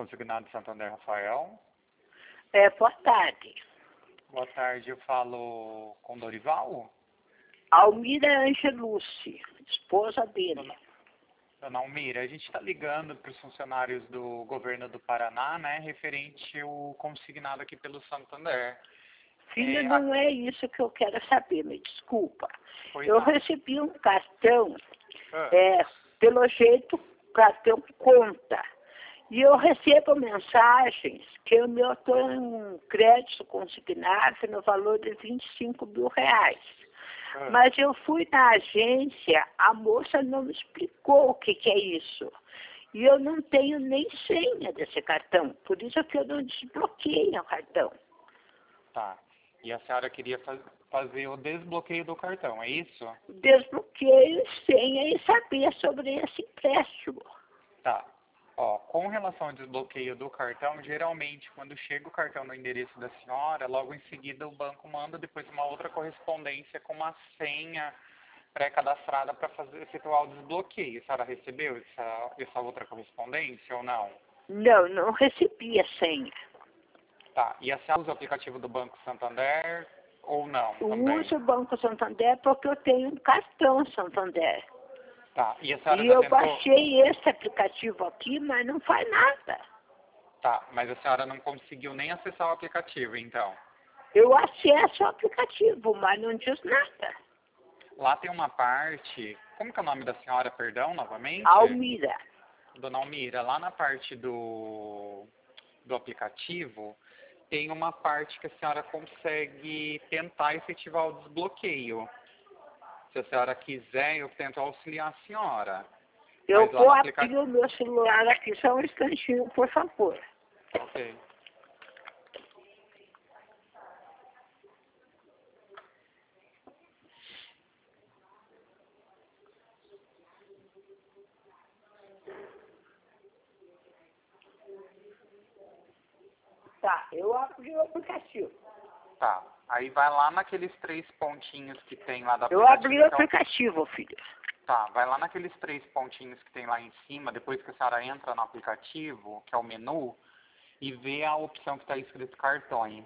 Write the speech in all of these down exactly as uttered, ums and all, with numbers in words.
Consignado Santander, Rafael. É, boa tarde. Boa tarde, eu falo com Dorival? Almira Angelucci, esposa dele. Dona, Dona Almira, a gente está ligando para os funcionários do governo do Paraná, né, referente ao consignado aqui pelo Santander. Filha, É, não a... é isso que eu quero saber, me desculpa. Pois eu não. recebi um cartão, Ah. é, pelo jeito, cartão conta. E eu recebo mensagens que eu meu estou em um crédito consignado no valor de vinte e cinco mil reais. Ah. Mas eu fui na agência, a moça não me explicou o que, que é isso. E eu não tenho nem senha desse cartão, por isso que eu não desbloqueei o cartão. Tá. E a senhora queria faz, fazer o desbloqueio do cartão, é isso? Desbloqueio, senha e saber sobre esse empréstimo. Tá. Ó, com relação ao desbloqueio do cartão, geralmente quando chega o cartão no endereço da senhora, logo em seguida o banco manda depois uma outra correspondência com uma senha pré-cadastrada para fazer efetuar o desbloqueio. A senhora recebeu essa, essa outra correspondência ou não? Não, não recebi a senha. Tá. E a senhora usa o aplicativo do Banco Santander ou não Eu também? uso o Banco Santander porque eu tenho um cartão Santander. Tá. E a senhora E já eu tentou... baixei esse aplicativo aqui, mas não faz nada. Tá, mas a senhora não conseguiu nem acessar o aplicativo, então? Eu acesso o aplicativo, mas não diz nada. Lá tem uma parte... Como que é o nome da senhora, perdão, novamente? Almira. Dona Almira, lá na parte do, do aplicativo, tem uma parte que a senhora consegue tentar efetivar o desbloqueio. Se a senhora quiser, eu tento auxiliar a senhora. Eu Mas lá vou no abrir aplicativo... o meu celular aqui, só um instantinho, por favor. Ok. Tá, eu abri o aplicativo. Tá. Aí vai lá naqueles três pontinhos que tem lá da Eu aplicativo. abri o então- aplicativo, filho. Tá, vai lá naqueles três pontinhos que tem lá em cima, depois que a senhora entra no aplicativo, que é o menu, e vê a opção que está escrito cartões.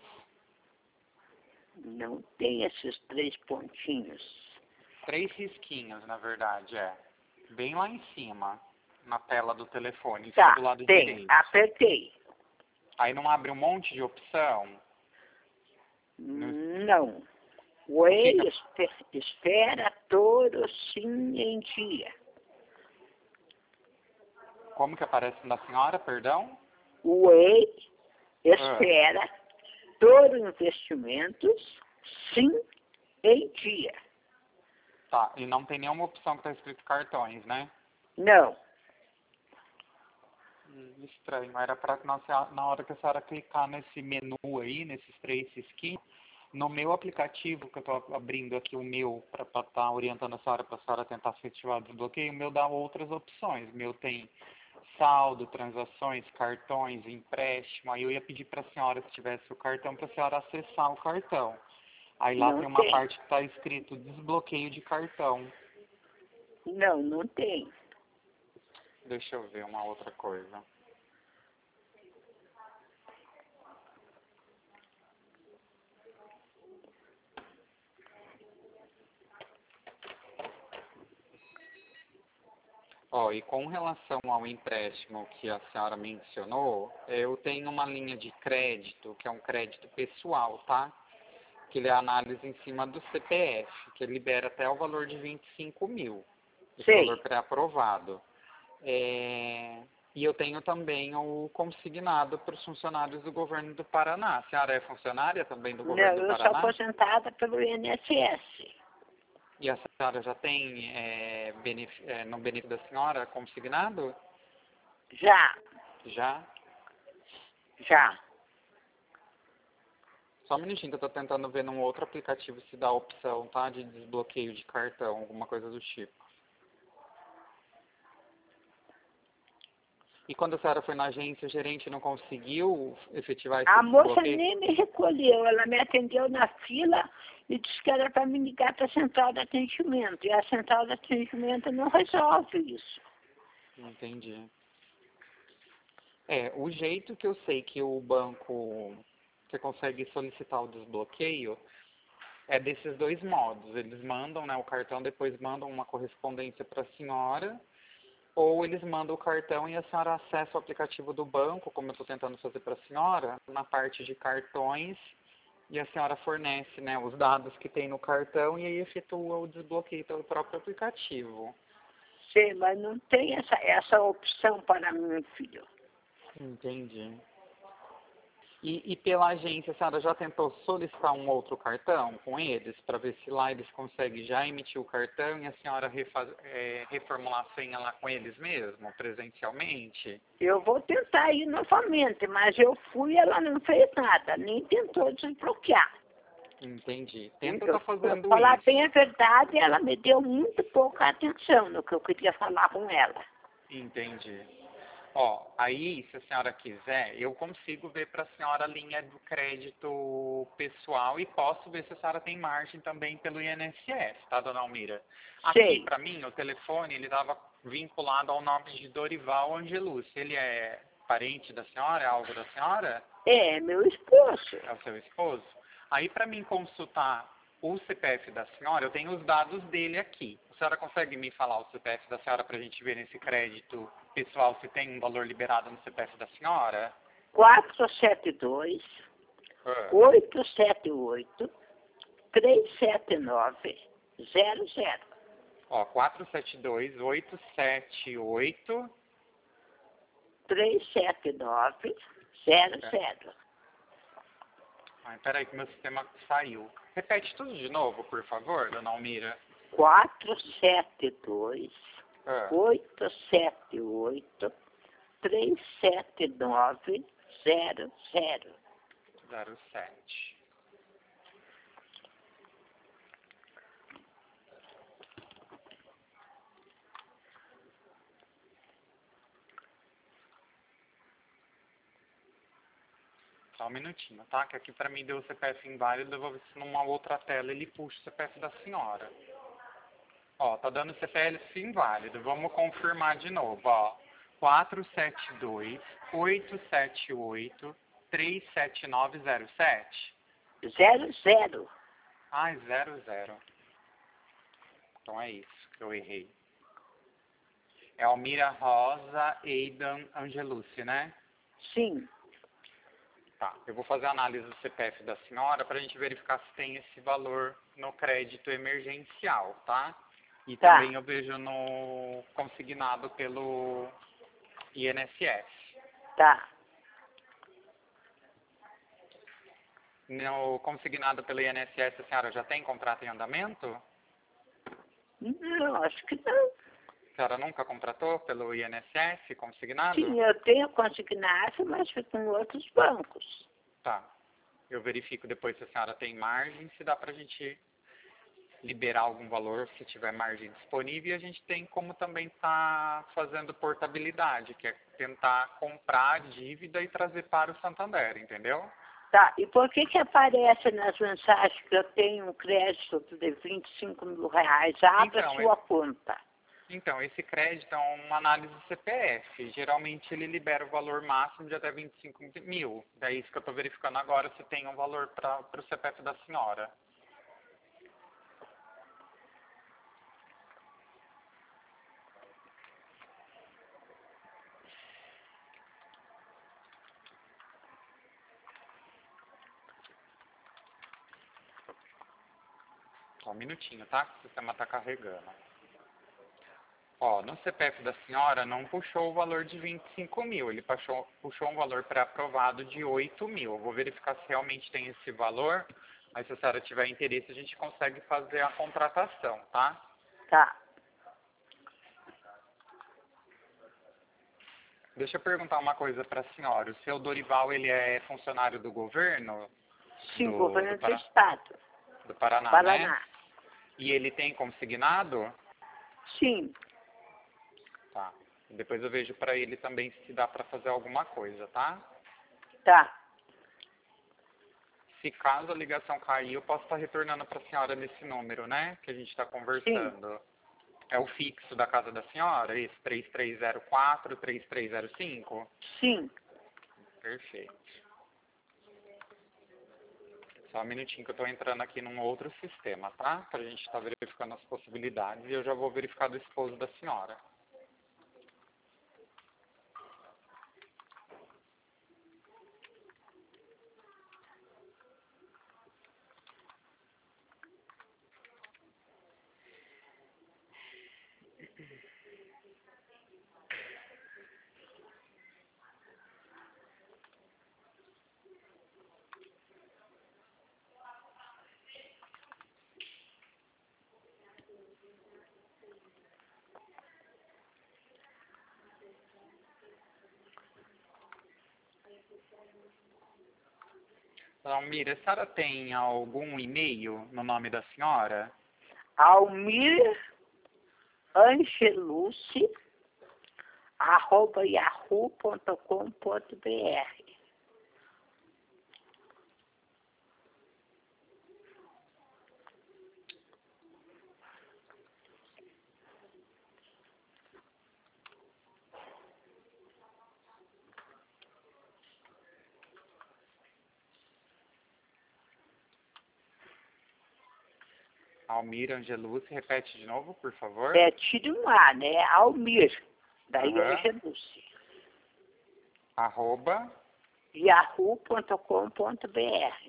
Não tem esses três pontinhos. Três risquinhos, na verdade, é. Bem lá em cima, na tela do telefone, isso Tá, do lado tem. direito. Apertei. Aí não abre um monte de opção? Não. Oi, que que- espe- espera todo sim em dia. Como que aparece na senhora, perdão? Oi, espera todo investimentos sim em dia. Tá, e não tem nenhuma opção que está escrito cartões, né? Não. Hum, estranho, era para na, senhora- na hora que a senhora clicar nesse menu aí, nesses três risquinhos, no meu aplicativo, que eu estou abrindo aqui o meu, para estar tá orientando a senhora, para a senhora tentar efetivar o desbloqueio, o meu dá outras opções. O meu tem saldo, transações, cartões, empréstimo. Aí eu ia pedir para a senhora, se tivesse o cartão, para a senhora acessar o cartão. Aí lá Não tem uma tem. parte que está escrito desbloqueio de cartão. Não, não tem. Deixa eu ver uma outra coisa. Ó, e com relação ao empréstimo que a senhora mencionou, eu tenho uma linha de crédito, que é um crédito pessoal, tá? Que ele é análise em cima do C P F, que libera até o valor de vinte e cinco mil. Esse Sei. valor pré-aprovado. É... E eu tenho também o consignado para os funcionários do governo do Paraná. A senhora é funcionária também do Não, governo do eu sou Paraná? aposentada pelo I N S S. E a senhora já tem é, benef... é, no benefício da senhora consignado? Já, Já? já. Só um minutinho que eu estou tentando ver num outro aplicativo se dá a opção, tá? De desbloqueio de cartão, alguma coisa do tipo. E quando a senhora foi na agência, o gerente não conseguiu efetivar esse A moça desbloqueio? nem me recolheu, ela me atendeu na fila e disse que era para me ligar para a central de atendimento. E a central de atendimento não resolve isso. Entendi. É, o jeito que eu sei que o banco, você consegue solicitar o desbloqueio, é desses dois modos. Eles mandam, né, o cartão, depois mandam uma correspondência para a senhora, ou eles mandam o cartão e a senhora acessa o aplicativo do banco, como eu estou tentando fazer para a senhora, na parte de cartões, e a senhora fornece, né, os dados que tem no cartão e aí efetua o desbloqueio pelo próprio aplicativo. Sim, mas não tem essa, essa opção para meu filho. Entendi. E, e pela agência, a senhora já tentou solicitar um outro cartão com eles, para ver se lá eles conseguem já emitir o cartão e a senhora refaz, é, reformular a senha lá com eles mesmo, presencialmente? Eu vou tentar ir novamente, mas eu fui e ela não fez nada, nem tentou desbloquear. Entendi. Tenta Eu, estar fazendo pra falar isso. bem a verdade, ela me deu muito pouca atenção no que eu queria falar com ela. Entendi. Ó, aí, se a senhora quiser, eu consigo ver para a senhora a linha do crédito pessoal e posso ver se a senhora tem margem também pelo I N S S, tá, dona Almira? Aqui, Sei. para mim, o telefone, ele estava vinculado ao nome de Dorival Angelucci. Ele é parente da senhora? É algo da senhora? É, meu esposo. É o seu esposo? Aí, para mim consultar o C P F da senhora, eu tenho os dados dele aqui. A senhora consegue me falar o C P F da senhora para a gente ver nesse crédito pessoal se tem um valor liberado no C P F da senhora? quatro sete dois, Ah, oito sete oito, três sete nove, zero zero. ó, quatro sete dois, oito sete oito... três sete nove, zero É. zero. Ai, peraí que meu sistema saiu. Repete tudo de novo, por favor, dona Almira. quatro sete dois, Ah, oito sete oito, três sete nove, zero zero. zero sete. Só um minutinho, tá? Que aqui pra mim deu o C P F inválido, eu vou ver se numa outra tela ele puxa o C P F da senhora. Ó, tá dando C P F inválido. Vamos confirmar de novo, ó. quatro sete dois, oito sete oito, três sete nove zero sete. Zero zero. Ai, zero zero. Então é isso que eu errei. É Almira Rosa Eidan Angelucci, né? Sim, Tá, eu vou fazer a análise do C P F da senhora para a gente verificar se tem esse valor no crédito emergencial, tá? E tá, também eu vejo no consignado pelo I N S S. tá. No consignado pelo I N S S, a senhora já tem contrato em andamento? Não, acho que não. A senhora nunca contratou pelo I N S S consignado? Sim, eu tenho consignado, mas foi com outros bancos. Tá. Eu verifico depois se a senhora tem margem, se dá pra gente liberar algum valor, se tiver margem disponível, e a gente tem como também estar fazendo portabilidade, que é tentar comprar a dívida e trazer para o Santander, entendeu? Tá, e por que que aparece nas mensagens que eu tenho um crédito de vinte e cinco mil reais? Abra Então, sua conta. Então, esse crédito é uma análise do C P F. Geralmente ele libera o valor máximo de até vinte e cinco mil. Daí isso que eu estou verificando agora se tem um valor para o C P F da senhora. Só um minutinho, tá? O sistema está carregando. Ó, no C P F da senhora não puxou o valor de vinte e cinco mil, ele puxou, puxou um valor pré-aprovado de oito mil. Eu vou verificar se realmente tem esse valor, mas se a senhora tiver interesse a gente consegue fazer a contratação, tá? Tá. Deixa eu perguntar uma coisa para a senhora. O seu Dorival, ele é funcionário do governo Sim, do, do, governo do Para, estado. do Paraná, Paraná. né? E ele tem consignado? Sim, Tá. Depois eu vejo para ele também se dá para fazer alguma coisa, tá? tá. Se caso a ligação cair, eu posso estar retornando para a senhora nesse número, né? Que a gente está Sim, conversando. É o fixo da casa da senhora, esse três três zero quatro, três três zero cinco? Sim. Perfeito. Só um minutinho que eu estou entrando aqui num outro sistema, tá? Para a gente estar verificando as possibilidades e eu já vou verificar do esposo da senhora. Almira, a senhora tem algum e-mail no nome da senhora? Almir Angelucci, arroba yahoo ponto com ponto br. Almir Angelucci, repete de novo, por favor. É, tira um A, né? Almir, daí Uhum. Angelucci. Arroba. yahoo ponto com ponto br.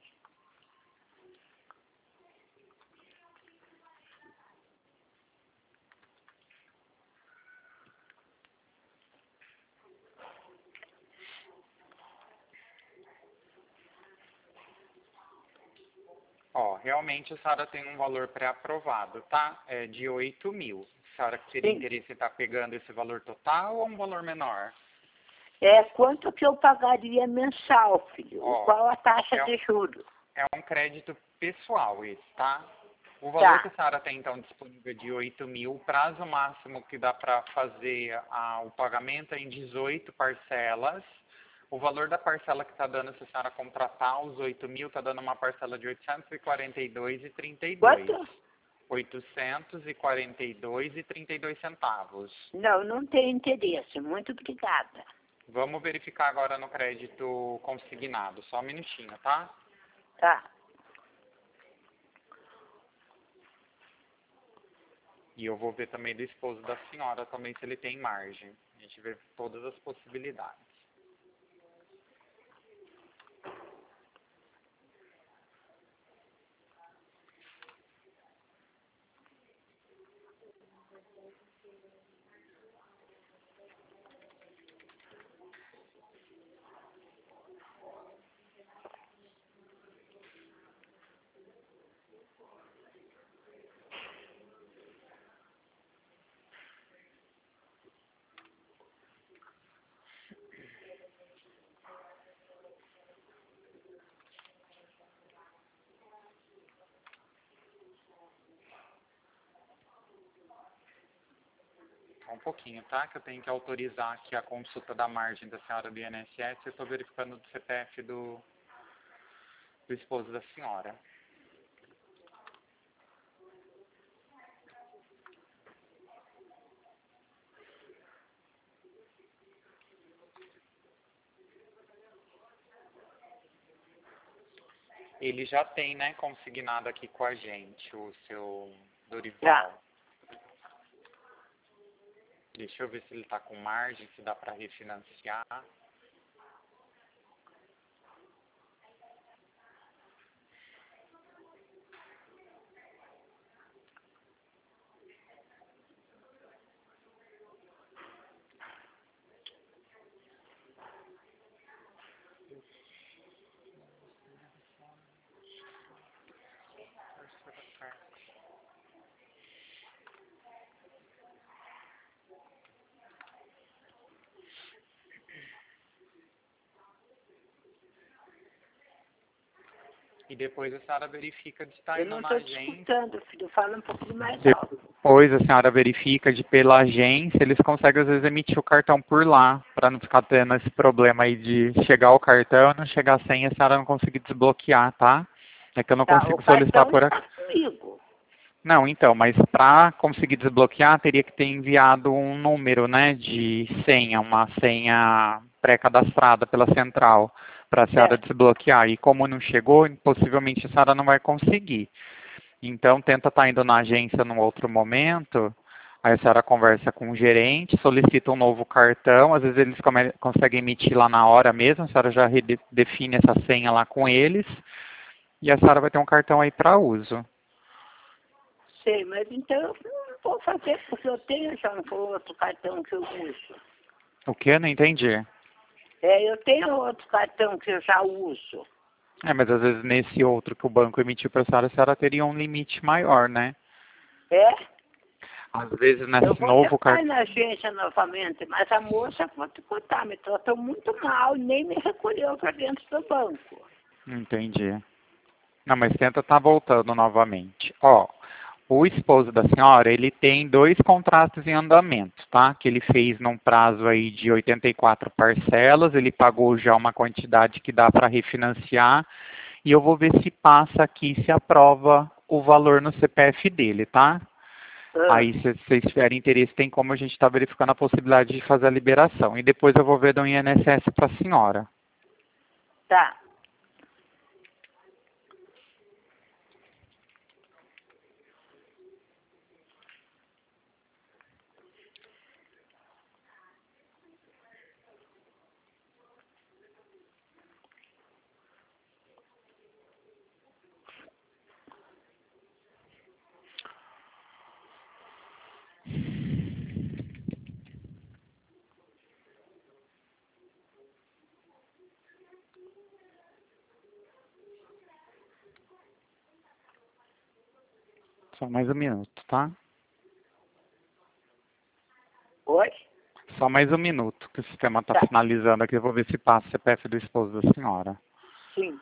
Ó, realmente a senhora tem um valor pré-aprovado, tá? É de oito mil. A senhora teria Sim. interesse em estar pegando esse valor total ou um valor menor? É quanto que eu pagaria mensal, filho? Ó, Qual a taxa é de juros? É um crédito pessoal esse, tá? O valor Tá. que a senhora tem, então, disponível é de oito mil. O prazo máximo que dá para fazer a, o pagamento é em dezoito parcelas. O valor da parcela que está dando, se a senhora contratar os oito mil, está dando uma parcela de oitocentos e quarenta e dois reais e trinta e dois centavos. Quanto? oitocentos e quarenta e dois reais e trinta e dois centavos. Não, não tenho interesse. Muito obrigada. Vamos verificar agora no crédito consignado. Só um minutinho, tá? Tá. E eu vou ver também do esposo da senhora também se ele tem margem. A gente vê todas as possibilidades. Só um pouquinho, tá? Que eu tenho que autorizar aqui a consulta da margem da senhora do I N S S. Eu estou verificando do C P F do, do esposo da senhora. Ele já tem, né, consignado aqui com a gente o seu Dorival. Já. Deixa eu ver se ele está com margem, se dá para refinanciar. E depois a senhora verifica de estar Eu indo não na estou agência. escutando, filho. Fala um pouquinho mais alto. Depois a senhora verifica de pela agência, eles conseguem às vezes emitir o cartão por lá, para não ficar tendo esse problema aí de chegar o cartão e não chegar sem e a senhora não conseguir desbloquear, tá? É que eu não Tá, consigo o solicitar cartão por aqui. está comigo. Não, então, mas para conseguir desbloquear, teria que ter enviado um número, né, de senha, uma senha pré-cadastrada pela central, para a senhora Certo. desbloquear. E como não chegou, possivelmente a senhora não vai conseguir. Então, tenta estar indo na agência num outro momento, aí a senhora conversa com o gerente, solicita um novo cartão, às vezes eles come- conseguem emitir lá na hora mesmo, a senhora já rede- define essa senha lá com eles, e a senhora vai ter um cartão aí para uso. Sei, mas então eu não vou fazer, porque eu tenho já um outro cartão que eu uso. O que? Não entendi. É, eu tenho outro cartão que eu já uso. É, mas às vezes nesse outro que o banco emitiu para a senhora, a senhora teria um limite maior, né? É? Às vezes Eu nesse vou novo tentar ir cartão... na agência novamente, mas a moça, vou te contar, me tratou muito mal e nem me recolheu para dentro do banco. Entendi. Não, mas tenta estar voltando novamente. Ó, o esposo da senhora, ele tem dois contratos em andamento, tá? Que ele fez num prazo aí de oitenta e quatro parcelas, ele pagou já uma quantidade que dá para refinanciar, e eu vou ver se passa aqui, se aprova o valor no C P F dele, tá? Ah, Aí, se vocês tiverem interesse, tem como a gente estar verificando a possibilidade de fazer a liberação. E depois eu vou ver do I N S S para a senhora. tá. Só mais um minuto, tá? Oi? Só mais um minuto, que o sistema está Tá. finalizando aqui. Eu vou ver se passa o C P F do esposo da senhora. Sim.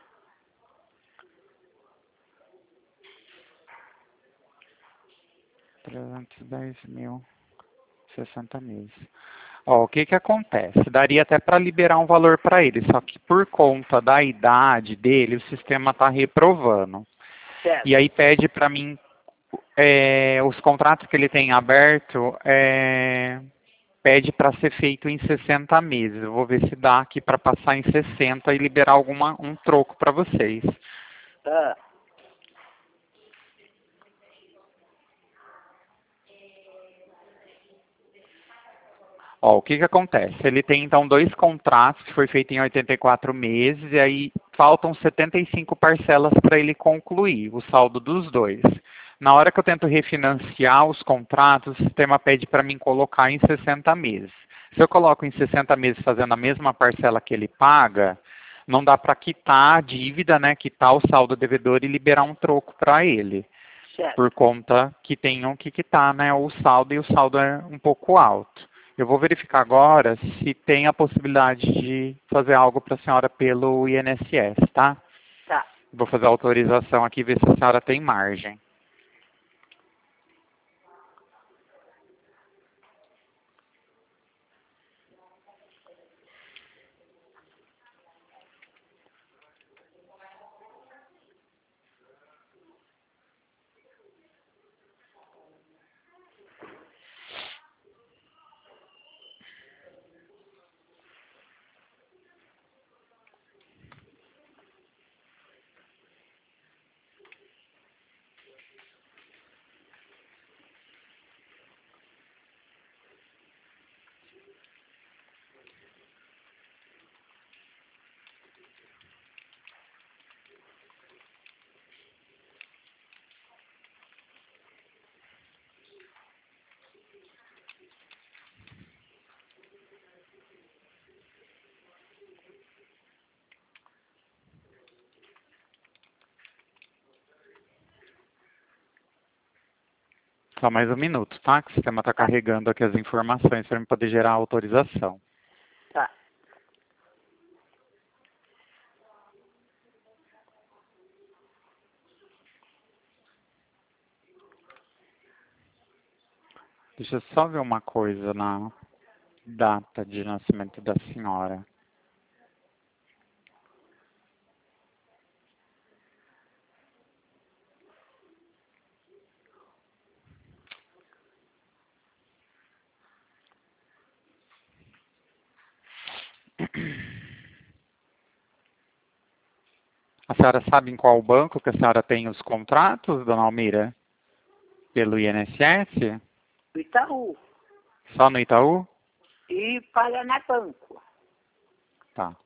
trezentos e dez mil, sessenta meses. Ó, o que que acontece? Daria até para liberar um valor para ele, só que por conta da idade dele, o sistema está reprovando. Certo. E aí pede para mim é, os contratos que ele tem aberto, é, pede para ser feito em sessenta meses. Eu vou ver se dá aqui para passar em sessenta e liberar alguma, um troco para vocês. Ah, Ó, o que que acontece? Ele tem então dois contratos que foi feito em oitenta e quatro meses e aí faltam setenta e cinco parcelas para ele concluir o saldo dos dois. Na hora que eu tento refinanciar os contratos, o sistema pede para mim colocar em sessenta meses. Se eu coloco em sessenta meses fazendo a mesma parcela que ele paga, não dá para quitar a dívida, né, quitar o saldo devedor e liberar um troco para ele, certo. por conta que tenham que quitar, né, o saldo e o saldo é um pouco alto. Eu vou verificar agora se tem a possibilidade de fazer algo para a senhora pelo I N S S, tá? Tá. Vou fazer a autorização aqui e ver se a senhora tem margem. Só mais um minuto, tá? Que o sistema está Tá. carregando aqui as informações para eu poder gerar a autorização. Tá. Deixa eu só ver uma coisa na data de nascimento da senhora. A senhora sabe em qual banco que a senhora tem os contratos, dona Almira? Pelo I N S S? Itaú. Só no Itaú? E Paraná Banco. Tá.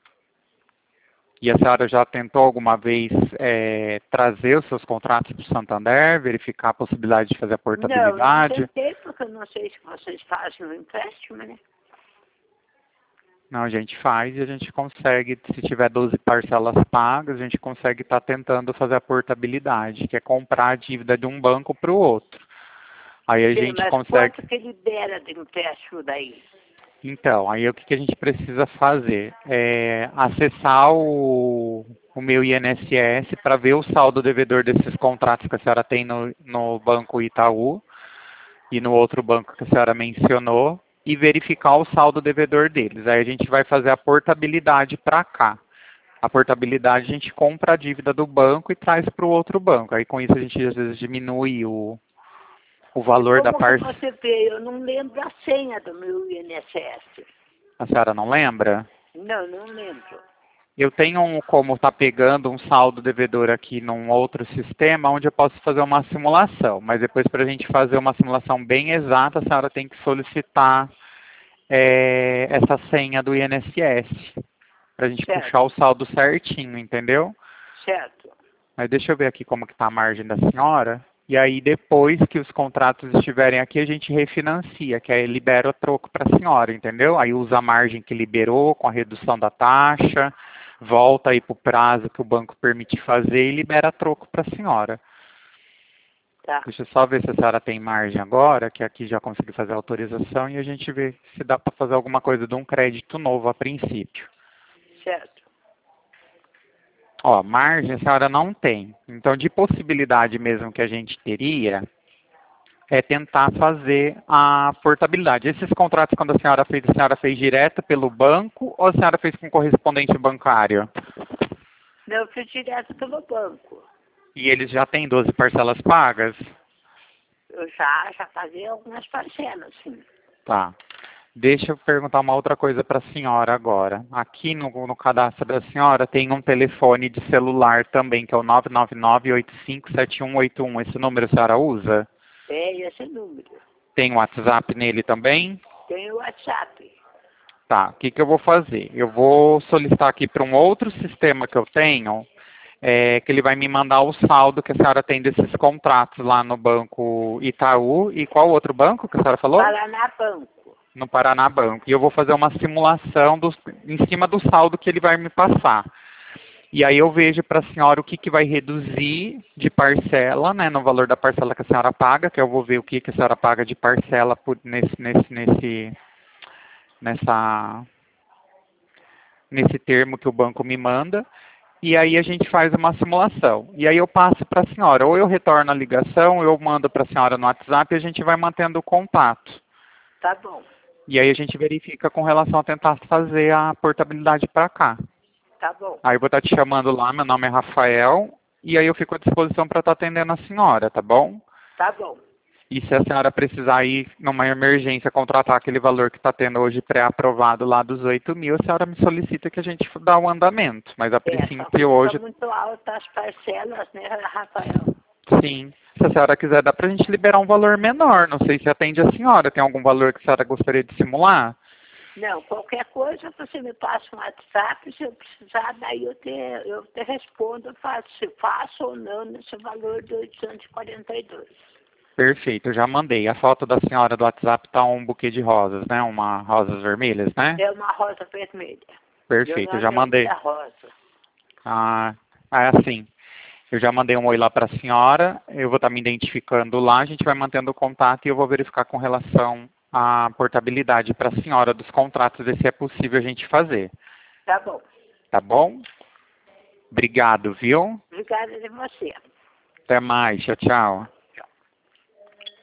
E a senhora já tentou alguma vez é, trazer os seus contratos para o Santander, verificar a possibilidade de fazer a portabilidade? Não, não tentei, porque eu não sei se vocês fazem o empréstimo, né? Não, a gente faz e a gente consegue, se tiver doze parcelas pagas, a gente consegue estar tentando fazer a portabilidade, que é comprar a dívida de um banco para o outro. Aí a Sim, gente mas consegue... quanto que libera de empréstimo daí? Então, aí o que, que a gente precisa fazer? É acessar o, o meu I N S S para ver o saldo devedor desses contratos que a senhora tem no, no Banco Itaú e no outro banco que a senhora mencionou e verificar o saldo devedor deles. Aí a gente vai fazer a portabilidade para cá. A portabilidade a gente compra a dívida do banco e traz para o outro banco. Aí com isso a gente às vezes diminui o, o valor da Como que parcela. você vê? Eu não lembro a senha do meu I N S S. A senhora não lembra? Não, não lembro. Eu tenho um, como está pegando um saldo devedor aqui num outro sistema, onde eu posso fazer uma simulação. Mas depois, para a gente fazer uma simulação bem exata, a senhora tem que solicitar é, essa senha do I N S S, para a gente Certo. puxar o saldo certinho, entendeu? Certo. Mas deixa eu ver aqui como que está a margem da senhora. E aí, depois que os contratos estiverem aqui, a gente refinancia, que aí libera o troco para a senhora, entendeu? Aí usa a margem que liberou com a redução da taxa, volta aí para o prazo que o banco permite fazer e libera troco para a senhora. Tá. Deixa eu só ver se a senhora tem margem agora, que aqui já consegui fazer a autorização e a gente vê se dá para fazer alguma coisa de um crédito novo a princípio. Certo. Ó, margem a senhora não tem. Então, de possibilidade mesmo que a gente teria, é tentar fazer a portabilidade. Esses contratos, quando a senhora fez, a senhora fez direto pelo banco ou a senhora fez com correspondente bancário? Não, eu fui direto pelo banco. E eles já têm doze parcelas pagas? Eu já, já paguei algumas parcelas, sim. Tá. Deixa eu perguntar uma outra coisa para a senhora agora. Aqui no, no cadastro da senhora tem um telefone de celular também, que é o nove nove nove, oito cinco sete um oito um. Esse número a senhora usa? É esse número. Tem WhatsApp nele também? Tem o WhatsApp. Tá, o que, que eu vou fazer? Eu vou solicitar aqui para um outro sistema que eu tenho, é, que ele vai me mandar o saldo que a senhora tem desses contratos lá no Banco Itaú. E qual outro banco que a senhora falou? Paraná Banco. No Paraná Banco. E eu vou fazer uma simulação dos, em cima do saldo que ele vai me passar. E aí eu vejo para a senhora o que, que vai reduzir de parcela, né, no valor da parcela que a senhora paga, que eu vou ver o que, que a senhora paga de parcela por, nesse, nesse, nesse, nessa, nesse termo que o banco me manda. E aí a gente faz uma simulação. E aí eu passo para a senhora. Ou eu retorno a ligação, ou eu mando para a senhora no WhatsApp e a gente vai mantendo o contato. Tá bom. E aí a gente verifica com relação a tentar fazer a portabilidade para cá. Tá bom. Aí eu vou estar te chamando lá, meu nome é Rafael, e aí eu fico à disposição para estar atendendo a senhora, tá bom? Tá bom. E se a senhora precisar ir numa emergência contratar aquele valor que está tendo hoje pré-aprovado lá dos oito mil, a senhora me solicita que a gente dá o andamento. Mas a É, só princípio que hoje, tá muito altas as parcelas, né, Rafael? sim. Se a senhora quiser, dá para a gente liberar um valor menor. Não sei se atende a senhora. Tem algum valor que a senhora gostaria de simular? Não, qualquer coisa você me passa um WhatsApp, se eu precisar, daí eu te, eu te respondo, faço, se faço ou não nesse valor de oitocentos e quarenta e dois. Perfeito, eu já mandei. A foto da senhora do WhatsApp tá um buquê de rosas, né? Uma rosas vermelhas, né? É uma rosa vermelha. Perfeito, eu já Meu nome mandei. é Rosa. Ah, é assim. Eu já mandei um oi lá para a senhora. Eu vou estar me identificando lá. A gente vai mantendo o contato e eu vou verificar com relação à portabilidade para a senhora dos contratos, ver se é possível a gente fazer. Tá bom. Tá bom? Obrigado, viu? Obrigada de você. Até mais. Tchau, tchau.